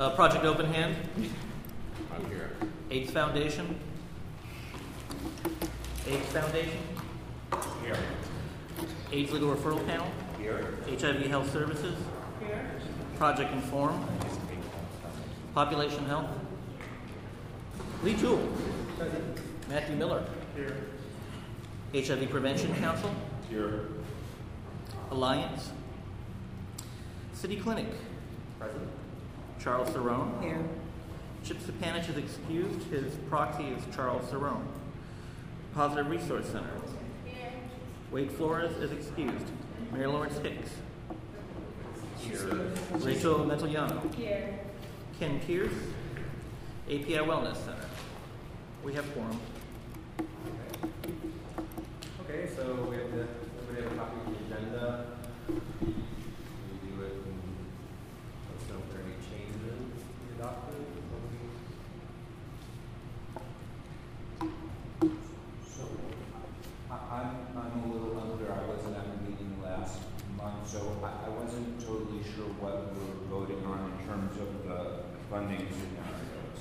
Project Open Hand. I'm here. AIDS Foundation. AIDS Foundation. Here. AIDS Legal Referral Panel. Here. HIV Health Services. Here. Project Inform. Population Health. Lee Jewell. Matthew Miller. Here. HIV Prevention Council. Here. Alliance. City Clinic. Present. Charles Cerrone. Here. Chip Stepanich is excused. His proxy is Charles Cerrone. Positive Resource Center. Wade Flores is excused. Mary Lawrence Hicks. Here. Rachel Mentaliano. Here. Ken Pierce. API Wellness Center. We have quorum. Okay, so we have everybody have a copy of the agenda. We do it and let us know if there are any changes to be adopted. So I'm a little unclear. I wasn't at the meeting last month, so I wasn't totally sure what we were voting on in terms of the funding scenarios.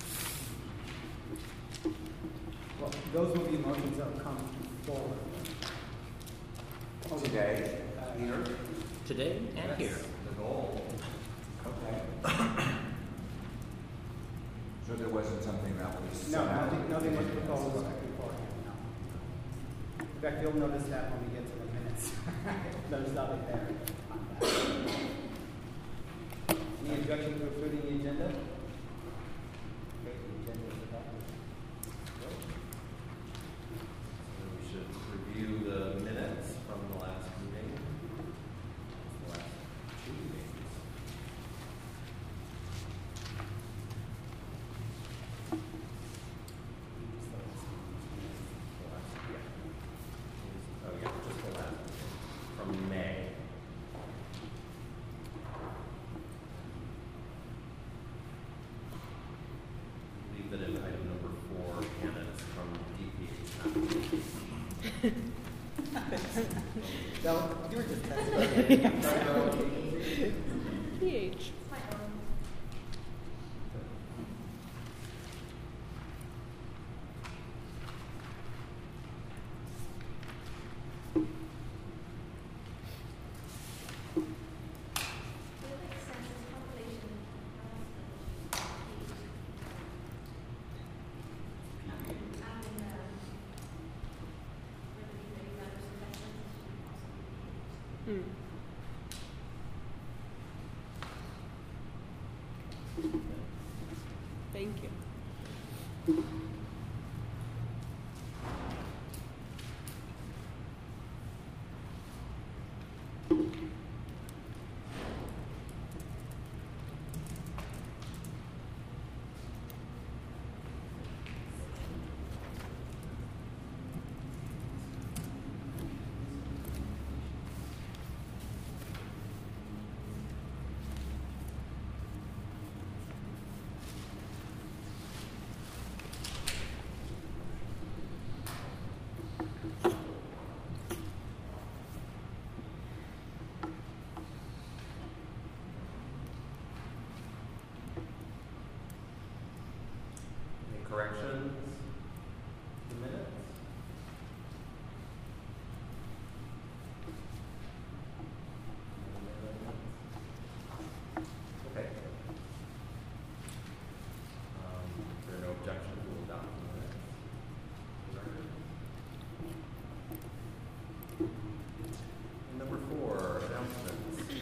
Well, those will be motions that will come forward. Today, Peter? Today and here. The goal. Okay. So there wasn't something that was No, set out nothing was in proposed advance. beforehand, no. In fact, you'll notice that when we get to the minutes. There's nothing there. Any objection to approving the agenda? Okay, the agenda is adopted. So we should review the minutes from the last meeting. The last two meetings. Oh yeah, just the last meeting from May. Leave that in item number 4, minutes from DPH. No, you were just testing. PH. Thank you. Any corrections to the minutes? Okay. If there are no objections, we'll adopt the minutes. And number 4, announcements.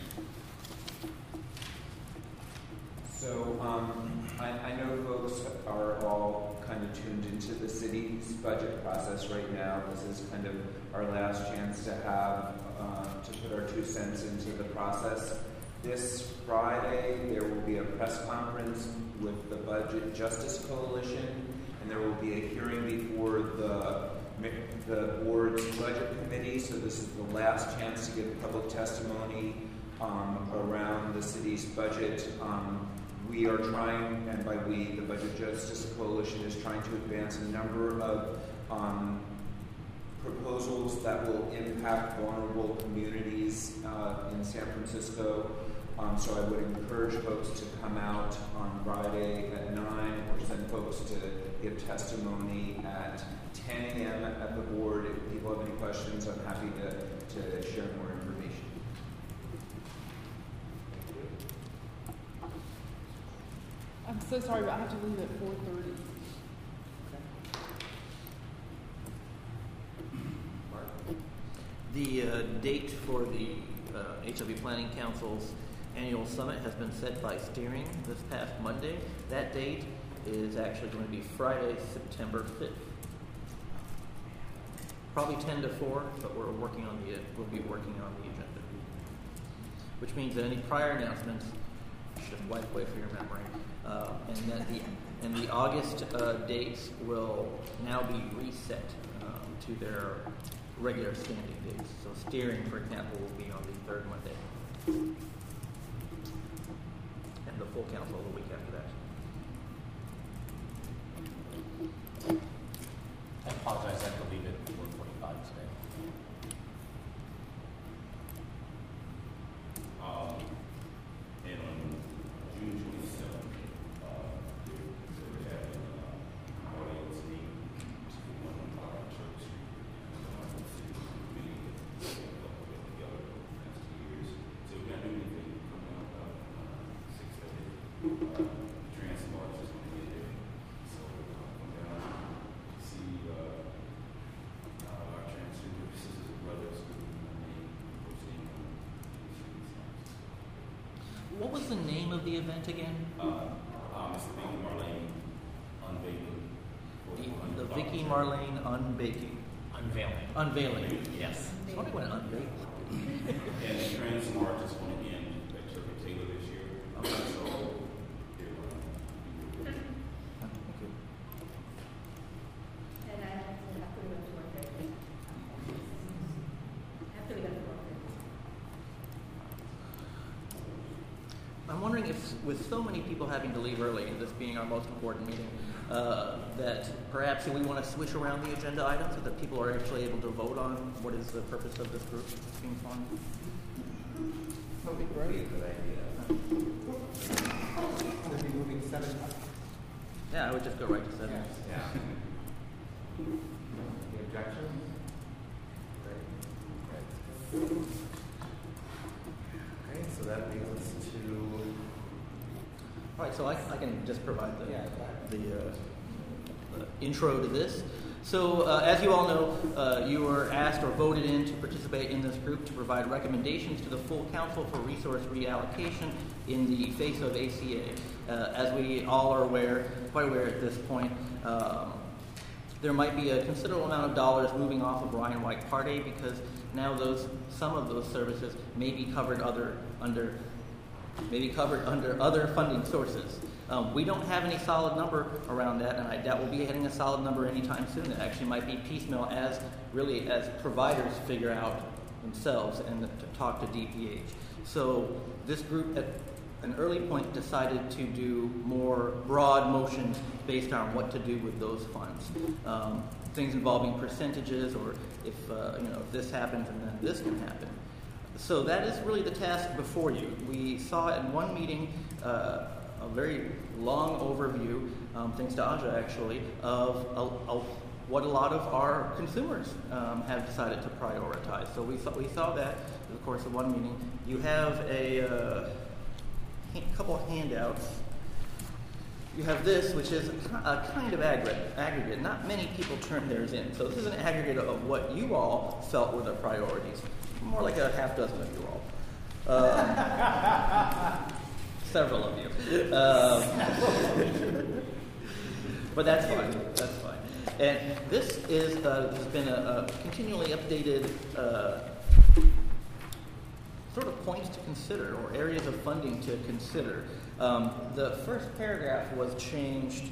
So I know folks are all kind of tuned into the city's budget process right now. This is kind of our last chance to have to put our 2 cents into the process. This Friday, there will be a press conference with the Budget Justice Coalition, and there will be a hearing before the board's budget committee. So this is the last chance to give public testimony around the city's budget. We are trying, and by we, the Budget Justice Coalition is trying to advance a number of proposals that will impact vulnerable communities in San Francisco. So I would encourage folks to come out on Friday at 9, or send folks to give testimony at 10 a.m. at the board. If people have any questions, I'm happy to share more information. I'm so sorry, but I have to leave at 4:30. Mark? The date for the HW Planning Council's annual summit has been set by steering this past Monday. That date is actually going to be Friday, September 5th. Probably 10 to 4, but we'll be working on the agenda. Which means that any prior announcements should wipe away for your memory. And the August dates will now be reset to their regular standing dates. So steering, for example, will be on the third Monday. And the full council the week after that. I apologize, I have to leave at 4:45 today. And on June 27th, we're having an audience meeting on Church Street. So we're not doing anything coming up 6:30. Transmart is going to get there. So come down, see our transgender sisters and brothers who remain proceeding on What was the name of the event again? Mr. Vicky Marlene unveiling. The Vicky Marlene Unbaking. Unveiling. Yes. I was wondering what an unveiling would be. And the Transmart is going to end at Turkey Taylor this year. Okay. So Thank you. And I have to go to work there. After we go to work I'm wondering if, with so many people having to leave early, and this being our most important meeting, that perhaps we want to switch around the agenda items so that people are actually able to vote on what is the purpose of this group being formed. That would be great. A good idea. We'll be moving 7 up. Yeah, I would just go right to 7. Yes. Yeah. Any objections? Great. Okay, so that leads us to All right, so I can just provide the Yeah, the intro to this. So, as you all know, you were asked or voted in to participate in this group to provide recommendations to the full council for resource reallocation in the face of ACA. As we all are quite aware at this point, there might be a considerable amount of dollars moving off of Ryan White Part A because now some of those services may be covered under other funding sources. We don't have any solid number around that, and I doubt we'll be hitting a solid number anytime soon. It actually might be piecemeal as providers figure out themselves and to talk to DPH. So this group at an early point decided to do more broad motions based on what to do with those funds. Things involving percentages, or if this happens and then this can happen. So that is really the task before you. We saw in one meeting a very long overview, thanks to Aja actually, of what a lot of our consumers have decided to prioritize. So we saw that in the course of one meeting. You have a couple of handouts. You have this, which is a kind of aggregate. Not many people turned theirs in. So this is an aggregate of what you all felt were the priorities. More like a half dozen of you all. Several of you. But that's fine. That's fine. And this has been a continually updated sort of points to consider, or areas of funding to consider. The first paragraph was changed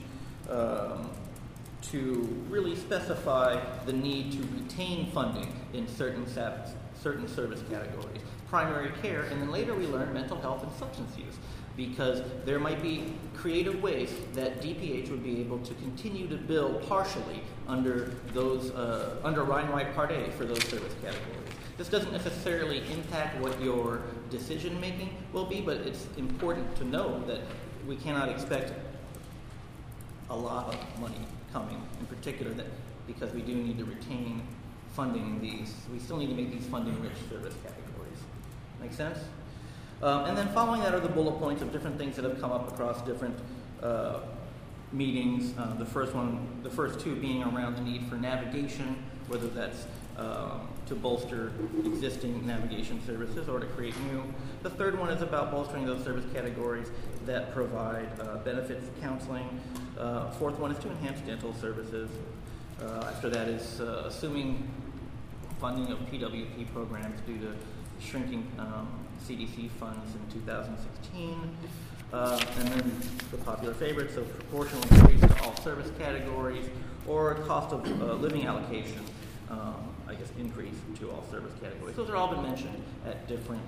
to really specify the need to retain funding in certain service categories, primary care, and then later we learned mental health and substance use, because there might be creative ways that DPH would be able to continue to bill partially under Ryan White Part A for those service categories. This doesn't necessarily impact what your decision making will be, but it's important to know that we cannot expect a lot of money coming, in particular that because we do need to retain funding these. We still need to make these funding-rich service categories. Make sense? And then following that are the bullet points of different things that have come up across different meetings. The first two being around the need for navigation, whether that's to bolster existing navigation services or to create new. The third one is about bolstering those service categories that provide benefits counseling. Fourth one is to enhance dental services. After that is assuming funding of PWP programs due to shrinking CDC funds in 2016. And then the popular favorites of proportional increase to all service categories or cost of living allocation, increase to all service categories. Those are all been mentioned at different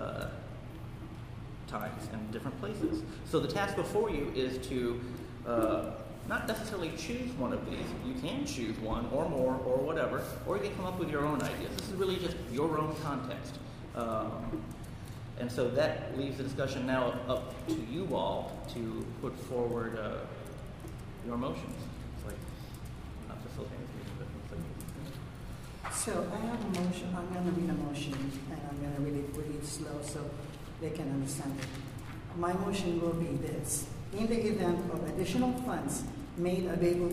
times and different places. So the task before you is to not necessarily choose one of these. You can choose one or more or whatever, or you can come up with your own ideas. This is really just your own context. And so that leaves the discussion now up to you all to put forward your motions. It's like, not facilitating this meeting, but it's like, So I have a motion. I'm going to read a motion, and I'm going to read it really slow so they can understand it. My motion will be this. In the event of additional funds made available,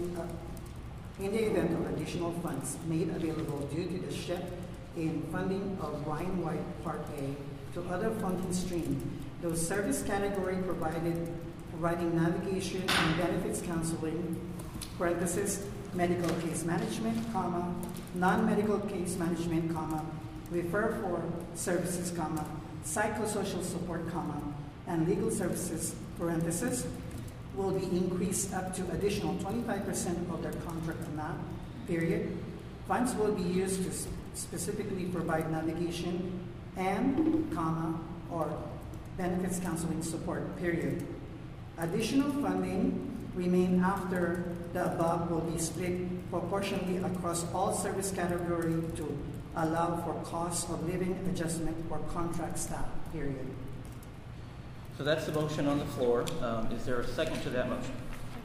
due to the shift in funding of Ryan White Part A to other funding stream, those service category providing navigation and benefits counseling, parenthesis, medical case management, comma, non-medical case management, comma, refer for services, comma, psychosocial support, comma, and legal services, parenthesis, will be increased up to additional 25% of their contract amount, period. Funds will be used to specifically provide navigation and, comma, or benefits counseling support, period. Additional funding remain after the above will be split proportionally across all service categories to allow for cost of living adjustment for contract staff, period. so that's the motion on the floor. Is there a second to that motion?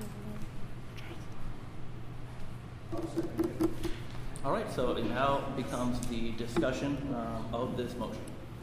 All right, so it now becomes the discussion of this motion.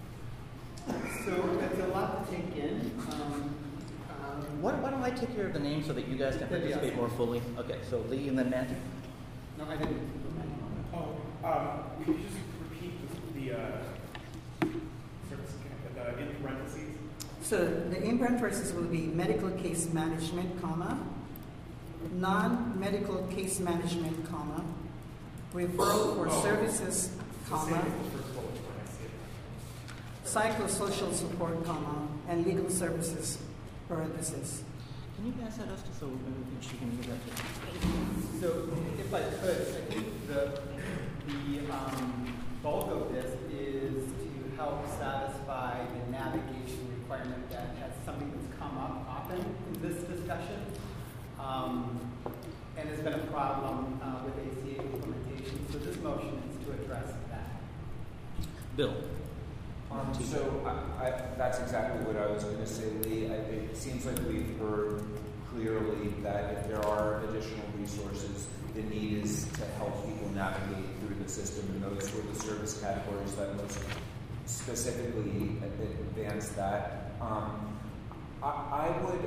So it's a lot to take in. Why don't I take care of the name so that you guys can participate more fully? Okay, so Lee and then Matthew. No, I didn't. Could you just repeat the service in parentheses? So the in parentheses will be medical case management, comma, non-medical case management, comma, referral for services, comma, psychosocial support, comma, and legal services, parentheses. Can you pass that us just so maybe she can read that too? So if I could, I think the bulk of this is to help satisfy the navigation requirement that has something that's come up often in this discussion. And has been a problem with ACA implementation. So this motion is to address that. Bill. That's exactly what I was going to say, Lee. It seems like we've heard clearly that if there are additional resources, the need is to help people navigate through the system, and those were the service categories that most specifically advance that. I would,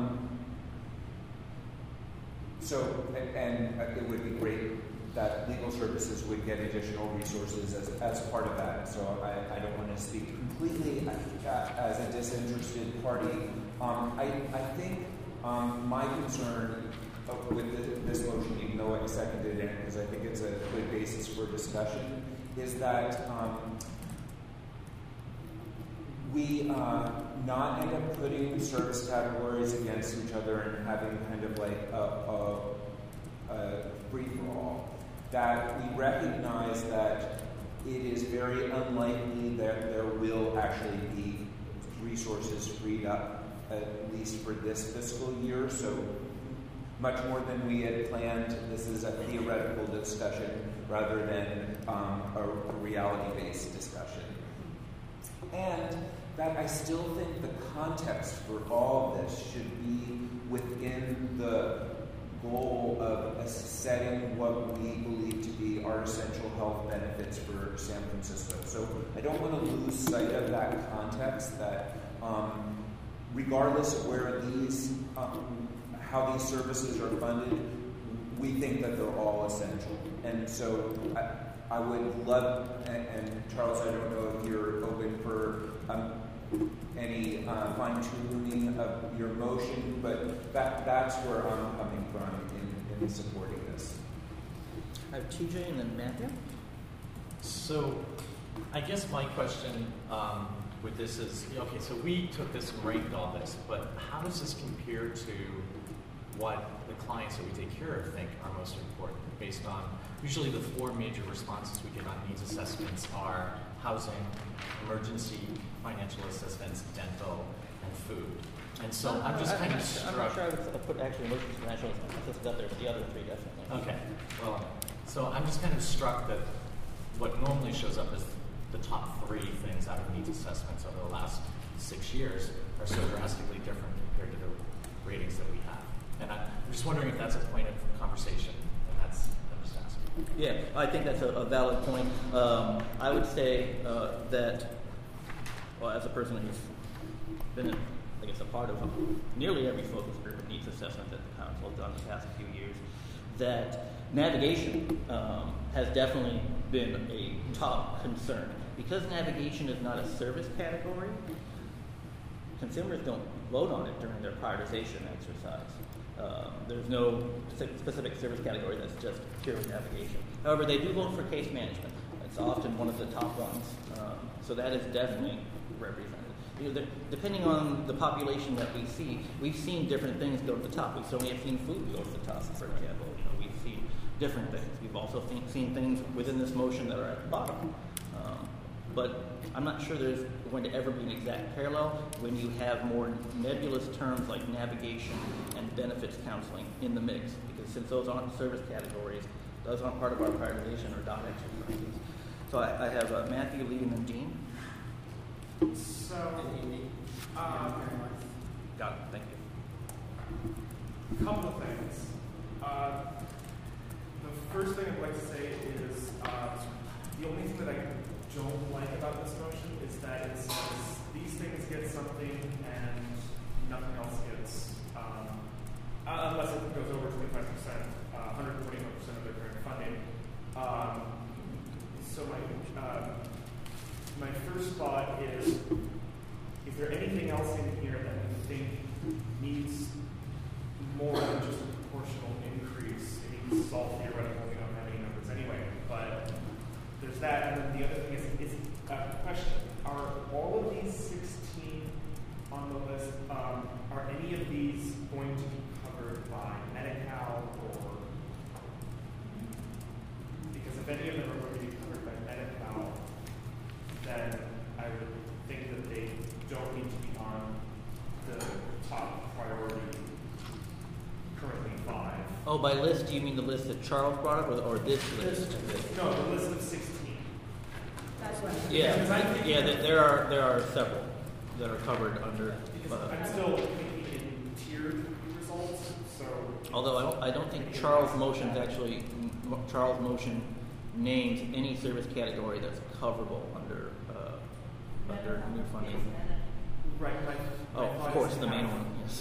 and it would be great that legal services would get additional resources as part of that. So I don't want to speak completely as a disinterested party. I think my concern with this motion, even though I seconded it because I think it's a good basis for discussion, is that we not end up putting service categories against each other and having kind of like a free-for-all. That we recognize that it is very unlikely that there will actually be resources freed up, at least for this fiscal year. So much more than we had planned. This is a theoretical discussion rather than a reality-based discussion. And that I still think the context for all of this should be within the goal of setting what we believe to be our essential health benefits for San Francisco. So I don't want to lose sight of that context, that regardless of where these, how these services are funded, we think that they're all essential. And so I would love, and Charles, I don't know if you're open for any fine-tuning of your motion, but that's where I'm coming from in supporting this. I have TJ and then Matthew. So I guess my question with this is, okay, so we took this and ranked all this, but how does this compare to what the clients that we take care of think are most important, based on usually the 4 major responses we get on needs assessments are housing, emergency financial assistance, dental, and food. And so I'm just kind of struck. I'm not sure I would put actually emergency financial assistance up there, but the other 3 definitely. Okay, well, so I'm just kind of struck that what normally shows up as the top 3 things out of needs assessments over the last 6 years are so drastically different compared to the ratings that we have. And I'm just wondering if that's a point of conversation, and I'm just asking. Yeah, I think that's a valid point. I would say that, well, as a person who's been, I guess, a part of nearly every focus group of needs assessment that the council has done the past few years, that navigation has definitely been a top concern. Because navigation is not a service category, consumers don't vote on it during their prioritization exercise. There's no specific service category that's just purely navigation. However, they do vote for case management. It's often one of the top ones. So that is definitely represented. Depending on the population that we see, we've seen different things go to the top. We've certainly have seen food go to the top, for example. We've seen different things. We've also seen things within this motion that are at the bottom. But I'm not sure there's going to ever be an exact parallel when you have more nebulous terms like navigation and benefits counseling in the mix, because since those aren't service categories, those aren't part of our prioritization or dot exercises. So I have Matthew, Lee, and then Dean. So, Got it. Thank you. couple of things. The first thing I'd like to say is the only thing that I don't like about this motion is that it says these things get something and nothing else gets, unless it goes over 25%, 125% of their current funding. So my first thought is there anything else in here that we think needs more than just a proportional increase? It needs to solve theoretical, we don't have any numbers anyway, but there's that. And then the other thing is a question. Are all of these 16 on the list, are any of these going to be covered by Medi-Cal or, because if any of them are going to be covered by Medi-Cal, then I would think that they don't need to be on the top priority, currently 5. Oh, by list, do you mean the list that Charles brought up, or this list? No, the list of 16. That's what. Yeah, there are several that are covered under. Because I'm still thinking in tiered results, so. Although I don't think Charles' motion names any service category that's coverable under new funding. Right. Oh, of course, the main one. Yes.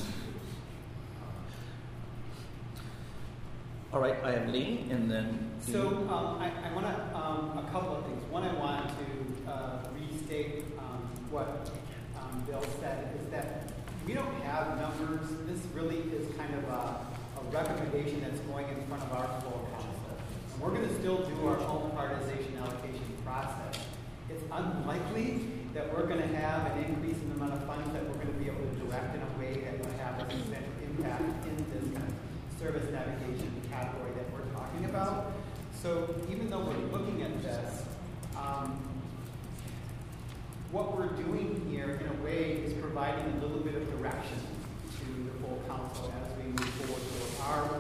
All right, I have Lee, and then. So I want to, a couple of things. One, I want to restate what Bill said, is that we don't have numbers. This really is kind of a recommendation that's going in front of our full council. And we're going to still do our own prioritization allocation process. It's unlikely that we're going to have an increase in the amount of funds that we're going to be able to direct in a way that will have a significant impact in this kind of service navigation category that we're talking about. So even though we're looking at this, what we're doing here in a way is providing a little bit of direction to the full council as we move forward for our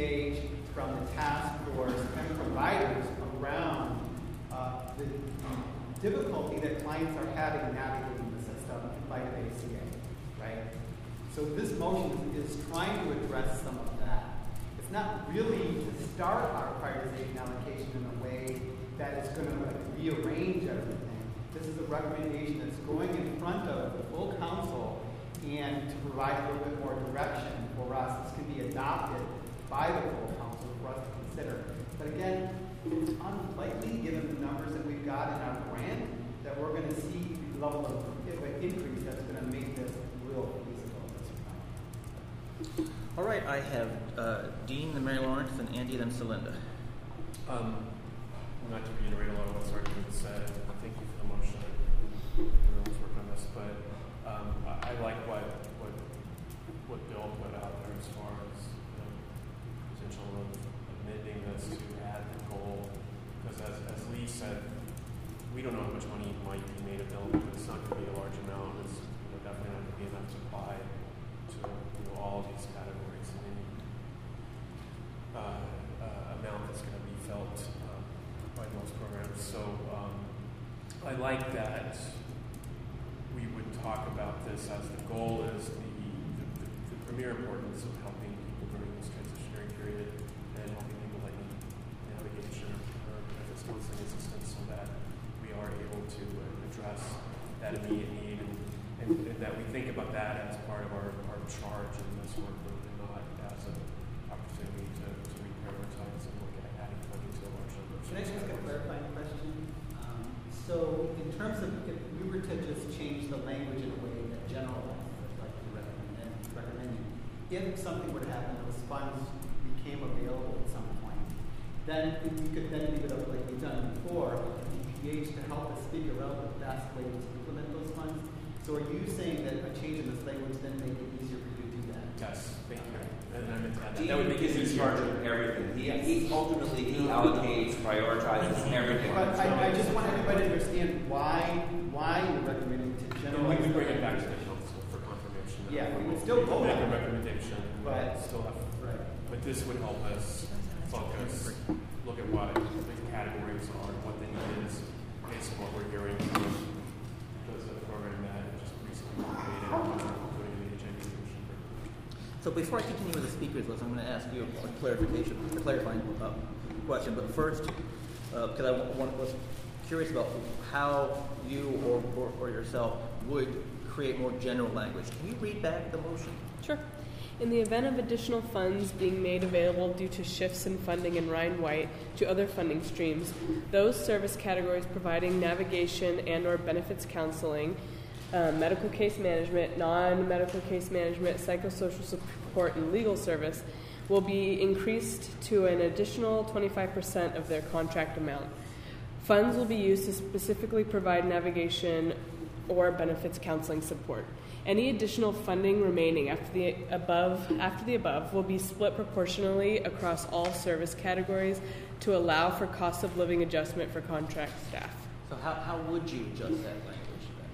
re-engage from the task force and providers around the difficulty that clients are having navigating the system in light of ACA, right? So this motion is trying to address some of that. It's not really to start our prioritization allocation in a way that is going to rearrange everything. This is a recommendation that's going in front of the full council and to provide a little bit more direction for us. This can be adopted by the full council for us to consider. But again, it's unlikely, given the numbers that we've got in our grant, that we're going to see the level of increase that's going to make this real feasible at this point. All right, I have Dean, then Mary Lawrence, and Andy, then Celinda. Not to reiterate a lot of what's already been said, thank you for the motion. Everyone's worked on this, but I like what Bill put out there as far as the potential of amending this to add the goal, because as Lee said, we don't know how much money might be made available, but it's not going to be a large amount. It's definitely not going to be enough to apply to all of these categories in any amount that's going to be felt by most programs. So I like that we would talk about this as the goal is the premier importance of helping people during this transitionary period and helping people like navigation or benefits counseling assistance so that we are able to address that immediate need and that we think about that as part of our charge in this workload and not as an opportunity to reprioritize and look at adding funding to a large number of Can I just ask a clarifying question? So in terms of if we were to just change the language in a way that generalizes, like you recommending, if something were to happen, those funds became available at some point, then we could then leave it up like we've done before, to DPH to help us figure out the best way to implement those funds. So are you saying that a change in this language then make it easier for you to do that? Yes, thank you. And I meant to add that. Dean That would make it is in easier. charge of everything. He ultimately allocates, prioritizes everything. But I just want everybody to understand why you're recommending to And generalize. we bring it back to the council for confirmation. Yeah, we would still vote make on a it. recommendation. But- Still have, Right. but this would help us focus, look at what the categories are, what the need is, based on what we're hearing from the program that just recently completed, including the HIV solution. So before I continue with the speakers list, I'm going to ask you a clarifying question. But first, because I was curious about how you or yourself would create more general language. Can you read back the motion? Sure. In the event of additional funds being made available due to shifts in funding in Ryan White to other funding streams, those service categories providing navigation and or benefits counseling, medical case management, non-medical case management, psychosocial support, and legal service will be increased to an additional 25% of their contract amount. Funds will be used to specifically provide navigation or benefits counseling support. Any additional funding remaining after the above will be split proportionally across all service categories to allow for cost of living adjustment for contract staff. So how would you adjust that language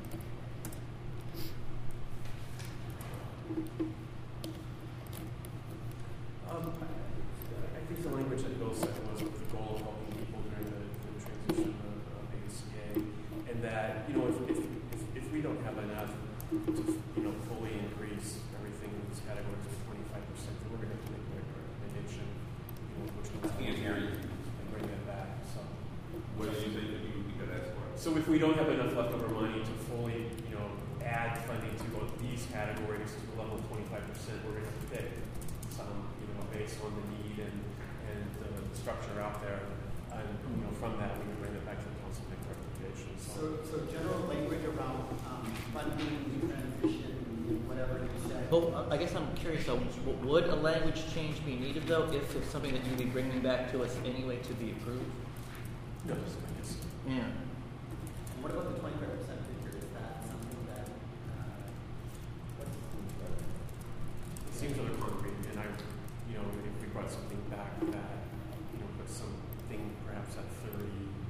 I think the language that Bill said was with the goal of helping people during the transition of ACA, and that if we don't have enough to fully increase everything in these categories to 25%, then we're going to have to make a recommendation, which ones Can't hear you. and bring that back. So, What do you think that you could ask for? so if we don't have enough leftover money to fully, add funding to both these categories to a level of 25%, we're going to have to pick some, based on the need and the structure out there. And from that, we can bring it back to the council and make recommendations. So general language around funding, transition, whatever you said. Well, I guess I'm curious though, would a language change be needed though if it's something that you'd be bringing back to us anyway to be approved? No, I guess. Yeah. And what about the 25% figure? Is that something that, It seems rather concrete, and if we brought something back that, put something perhaps at 30,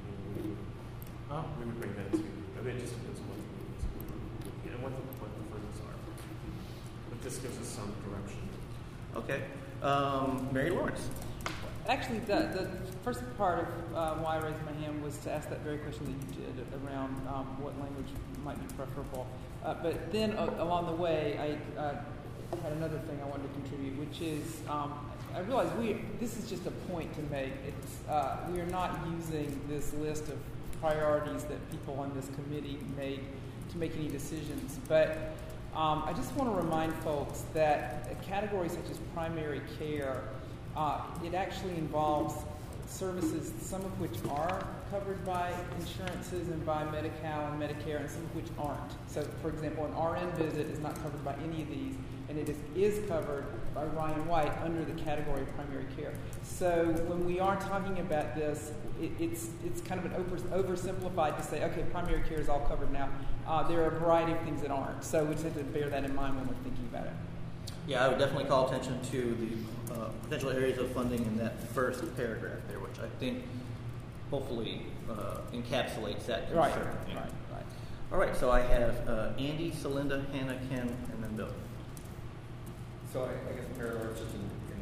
we would bring that to. I mean, it just depends on what the needs and what the funds are. But this gives us some direction. Okay. Mary Lawrence. Actually, the first part of why I raised my hand was to ask that very question that you did around what language might be preferable. But then along the way, I had another thing I wanted to contribute, which is I realized this is just a point to make. We are not using this list of priorities that people on this committee made to make any decisions. But I just want to remind folks that a category such as primary care, it actually involves services, some of which are covered by insurances and by Medi-Cal and Medicare, and some of which aren't. So, for example, an RN visit is not covered by any of these, and it is covered by Ryan White under the category of primary care. So when we are talking about this, it's kind of an oversimplified to say, okay, primary care is all covered now. There are a variety of things that aren't. So we just have to bear that in mind when we're thinking about it. Yeah, I would definitely call attention to the potential areas of funding in that first paragraph there, which I think hopefully encapsulates that concern. Right. All right, so I have Andy, Celinda, Hannah, Ken, and then Bill. So I guess Mary Lawrence, just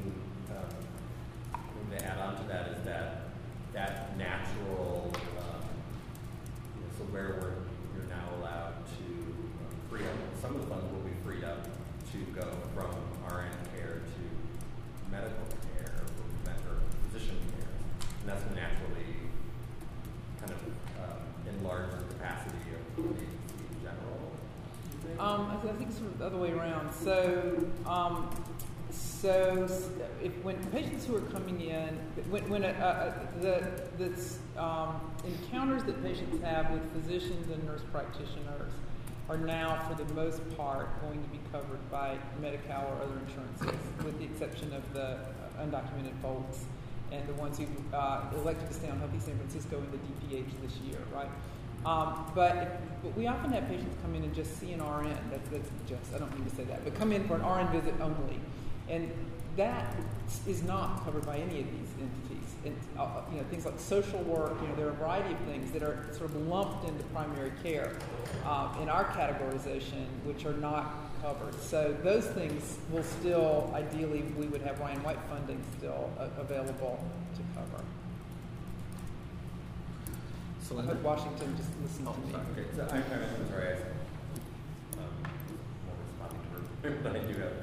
to add on to that, is that natural, so where you're now allowed to free up, some of the funds will be freed up to go from RN care to medical care or physician care, and that's going to naturally kind of enlarge the capacity of the agency in general. I think it's sort of the other way around. When patients who are coming in, the encounters that patients have with physicians and nurse practitioners are now, for the most part, going to be covered by Medi-Cal or other insurances, with the exception of the undocumented folks and the ones who elected to stay on Healthy San Francisco in the DPH this year, right? But we often have patients come in and just see an RN. I don't mean to say that, but come in for an RN visit only. And that is not covered by any of these entities. And, things like social work, there are a variety of things that are sort of lumped into primary care in our categorization, which are not covered. So those things will still, ideally, we would have Ryan White funding still available to cover. I hope Washington just listened to me. Okay, so I'm sorry, more responding to her, but I do have.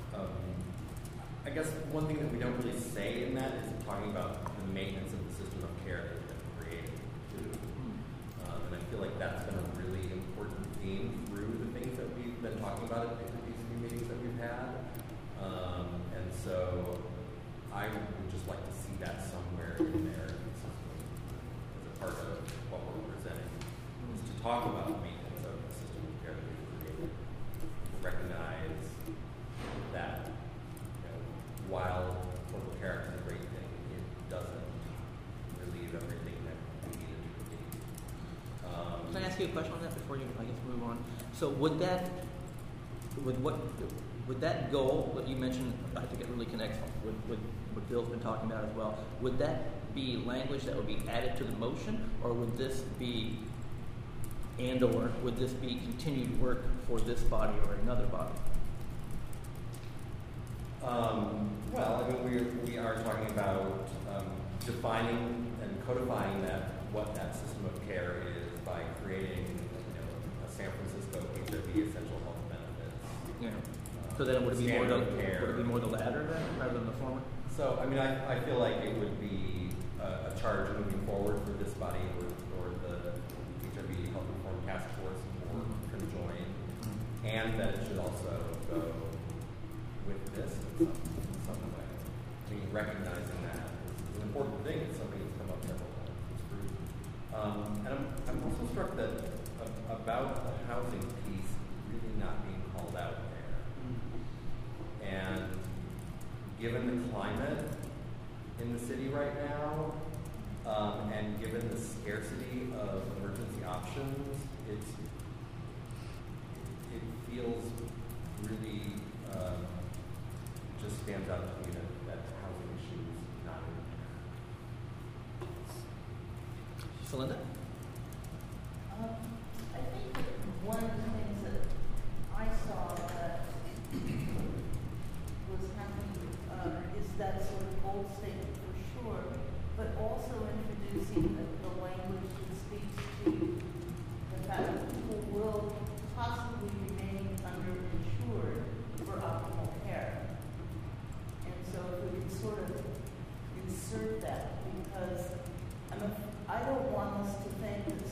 I guess one thing that we don't really say in that is talking about the maintenance of the system of care that has been created too. And I feel like that's been a really important theme through the things that we've been talking about at these meetings that we've had. And so I would just like to see that somewhere in there as a part of what we're presenting, is to talk about the maintenance of the system of care that we've created, recognize that while Affordable Care Act is a great thing, it doesn't relieve everything that we need it to relieve. Can I ask you a question on that before you, move on? So would that goal that you mentioned, I think it really connects with what Bill's been talking about as well, would that be language that would be added to the motion, or would this be, or would this be continued work for this body or another body? Well, I mean, we are talking about defining and codifying what that system of care is by creating, a San Francisco HIV essential health benefits. Yeah. So then would it be more the latter then, rather than the former? So, I mean, I feel like it would be a charge moving forward for this body or the HIV Health Reform Task Force or conjoin, and that it should also go with this in some way. I mean, recognizing that is an important thing. It's something that's come up several times. It's true. And I'm also struck that about the housing piece really not being called out there. And given the climate in the city right now, and given the scarcity of emergency options, it feels really just stands out to me that housing issue is not in there. Celinda? I think one of the things that I saw that was happening see the